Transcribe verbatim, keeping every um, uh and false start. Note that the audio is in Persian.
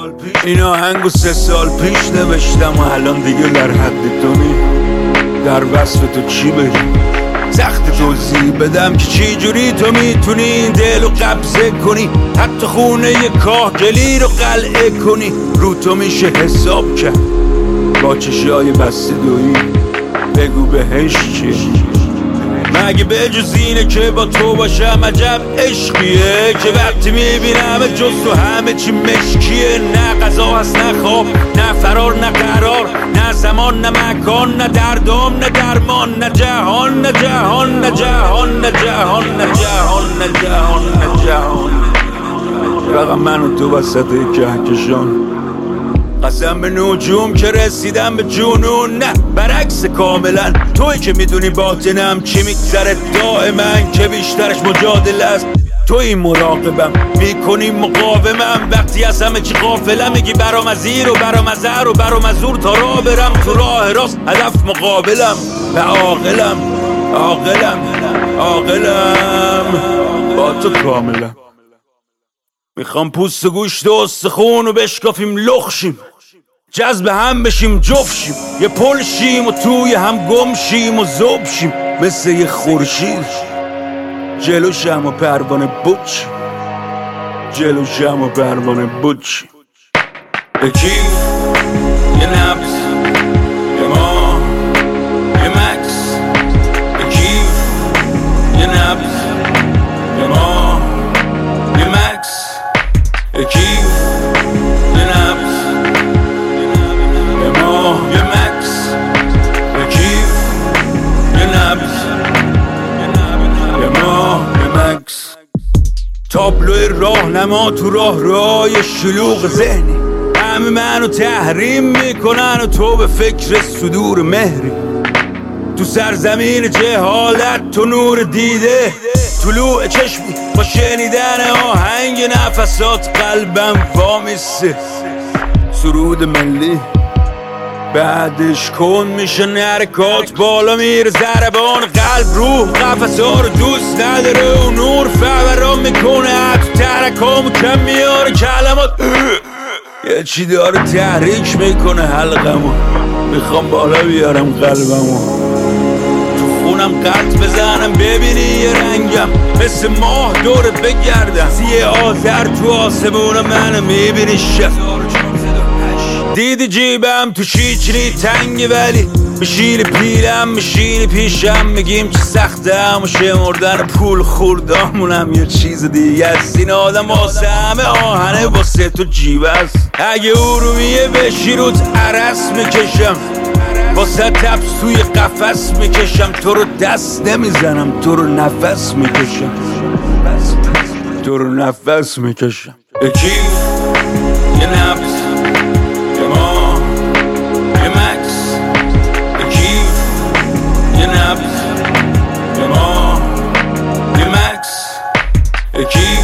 این آهنگو سه سال پیش نوشتم و الان دیگه در حد تو نی. در وصف تو چی بگم، سخت توضیح بدم که چی جوری تو میتونی این دل رو قبضه کنی، حتی خونه ی کاهگلی رو قلعه کنی. رو تو میشه حساب کرد با چشای بسته دویی، بگو بهش چیه مگه به جز اینه که با تو باشم. عجب عشقیه که وقتی میبینم جز تو همه چی مشکیه. نه غذا هست نه خواب نه فرار نه قرار، نه زمان نه مکان نه دردام نه درمان، نه جهان نه جهان نه جهان نه جهان نه جهان نه جهان نه جهان. رقم من و تو وسط کهکشان، قسم به نجوم که رسیدم به جنون. نه برعکس کاملا، توی که میدونی باطنم چی میگذره دائما، که بیشترش مجادله است. توی مراقبم میکنی مقاومم، وقتی از همه چی غافلم میگی برام از این و برام از هر و برام از اون، تا راه برم تو راه راست هدف مقابلم. و عاقلم عاقلم عاقلم با تو کاملم. میخوام پوست و گوشت و استخون و بشکافیم لخشیم، جذب هم بشیم جفشیم، یه پل شیم و توی هم گم شیم و زوب شیم. مثل یه خورشید جلو شم و پروانه بچ، جلو شم و پروانه بچ. به کیف یه نبض یه ما یه مکس، به کیف یه نبض یه ما یه مکس، به کیف یه نبض یه ما یه مکس، به کیف یه نبض یه ما یه مکس. تابلوی راهنما تو راه رای شلوغ ذهنی، همه منو تحریم میکنن و تو به فکر صدور مهری. تو سرزمین جهالت تو نور دیده، طلوع چشمی با شنیدن آهنگ نفسات قلبم وامیسته. سرود ملی بعدش کن میشه حرکات، بالا میره ضربان قلب روح قفسا رو دوست نداره و نور فوران میکنه حتی ترکامو کم میاره کلمات. یه چی داره تحریک میکنه حلقمو، میخوام بالا بیارم قلبمو، تو خونم قط بزنم ببینی یه رنگم، مثل ماه دورت بگردم یه آذر تو آسمون منو میبینی شب. دیدی جیبم تو شیچنی تنگه ولی میشینی پیلم میشینی پیشم، میگیم چه سخته هم و شمردن پول خوردامونم یه چیز دیگه است. این آدم واسه همه آهنه واسه تو جیب است. اگه ارومیه بشی روت عرس میکشم، واسه تبس توی قفس میکشم، تو رو دست نمیزنم تو رو نفس میکشم، تو رو نفس میکشم. یکی یه نبض یه ما یه مکس، یکی یه نبض یه ما یه مکس، یکی